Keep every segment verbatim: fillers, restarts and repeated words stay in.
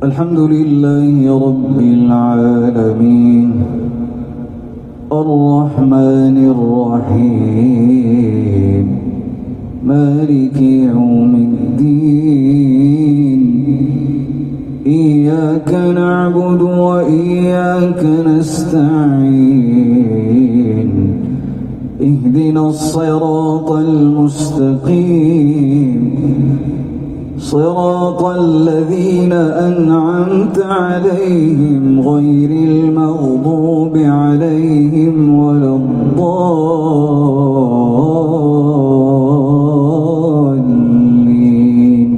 الحمد لله رب العالمين الرحمن الرحيم مالك يوم الدين إياك نعبد وإياك نستعين اهدنا الصراط المستقيم صراط الذين أنعمت عليهم غير المغضوب عليهم ولا الضالين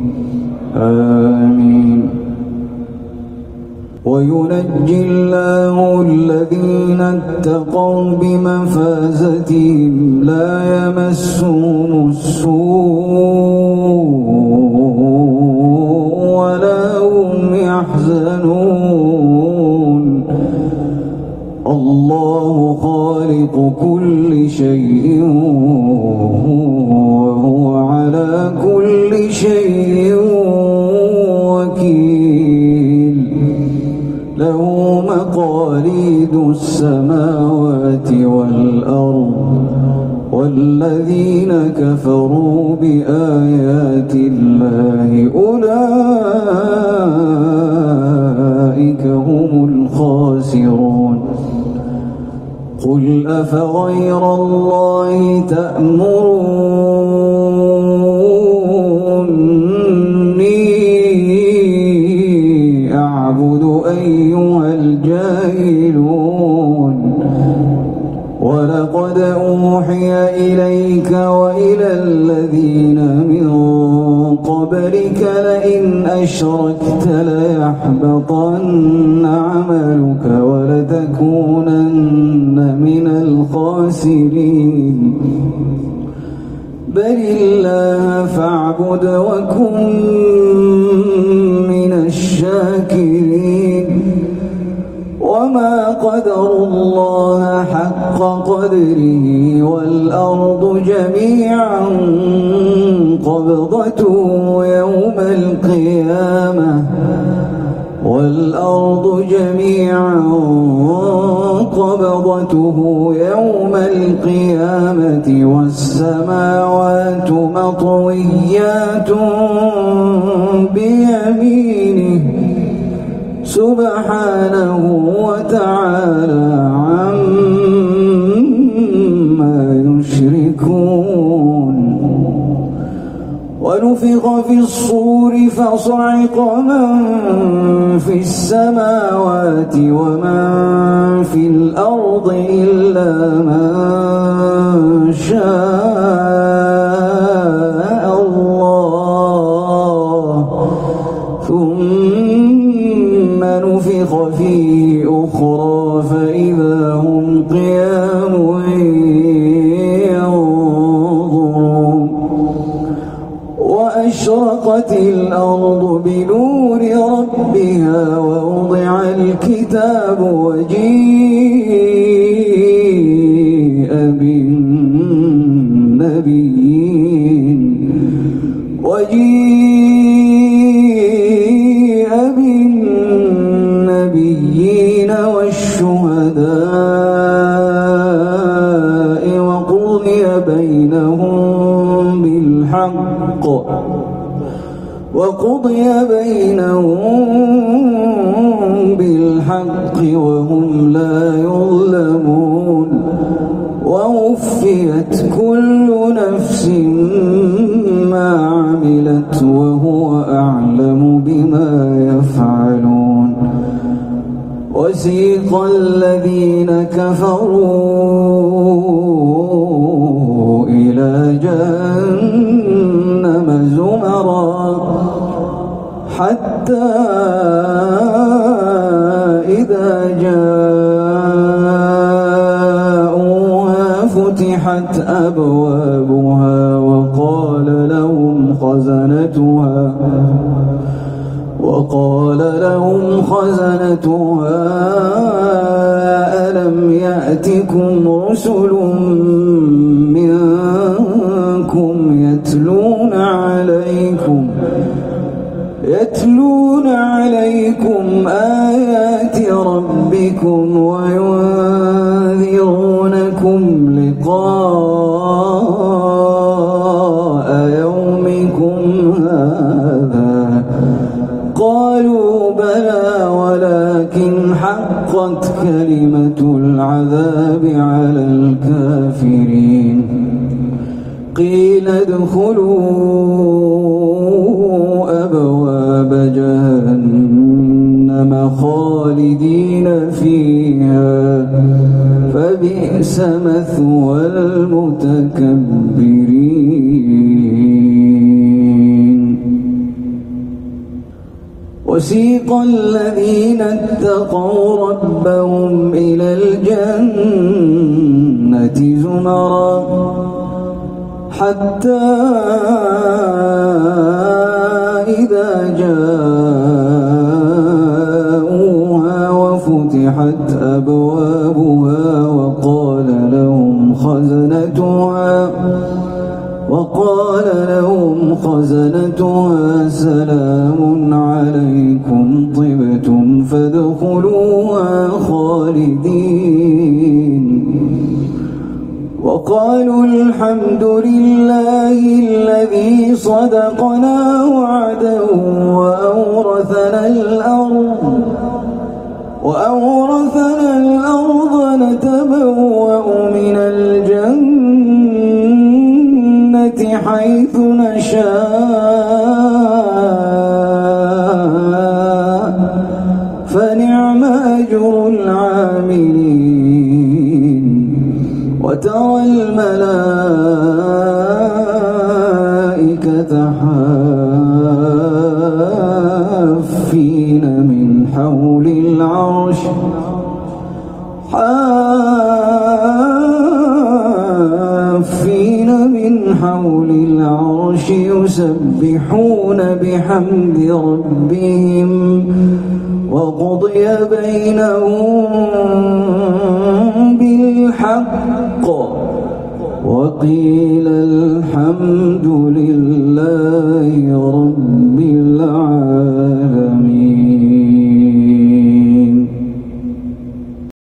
آمين. وينجي الله الذين اتقوا بمفازتهم لا يمسهم السوء ولا هم يحزنون. الله خالق كل شيء وهو على كل شيء وكيل. له مقاليد السماوات والأرض والذين كفروا بآيات الله أولئك هم الخاسرون. قل أفغير الله تأمروني أعبد أيها الجاهلون؟ ولقد أوحي إليك وإلى الذين من قبلك لئن أشركت ليحبطن عملك ولتكونن من الخاسرين. بل الله فاعبد وكن من الشاكرين. وما قدروا الله حق قدره والأرض جميعا قبضته يوم القيامة والأرض جميعا قبضته يوم القيامة والسماوات مطويات بيمينه سبحانه وتعالى عما يشركون. ونفخ في الصور فصعق من في السماوات ومن في الأرض إلا من شاء الله ثم نفخ فيه أخرى فإذا هم قيام ينظرون. وأشرقت الأرض بنور ربها ووضع الكتاب وجيء بالنبيين وجيء بالنبيين والشهداء وقضي بينهم بالحق وقضي بينهم بالحق وهم لا يظلمون. ووفيت كل نفس ما عملت وهو أعلم بما يفعلون. وسيق الذين كفروا إلى جهنم زمرا حتى إذا جاءوها فتحت أبوابها وقال لهم خزنتها وقال لهم خزنتها ألم يأتكم رسل منكم يتلون عليكم يتلون عليكم عليكم آيات ربكم وينذرونكم لقاء يومكم هذا قالوا بلى ولكن حقت كلمة العذاب على الكافرين قيل ادخلوا أبواب جهنم خالدين فيها فبئس مثوى المتكبرين وسيق الذين اتقوا ربهم إلى الجنة زمرا حتى إذا جاءوها وفتحت أبوابها وقال لهم خزنتها وقال لهم خزنتها سلام عليكم طبتم فادخلوها خالدين وقالوا الحمد لله الذي صدقنا وعده وأورثنا الأرض وأورثنا الأرض نتبوأ من الجنة حيث نشاء فنعم أجر العاملين وترى الملائكة حافين من حول العرش حافين من حول العرش يسبحون بحمد ربهم وقضي بينهم بالحق وقيل الحمد لله رب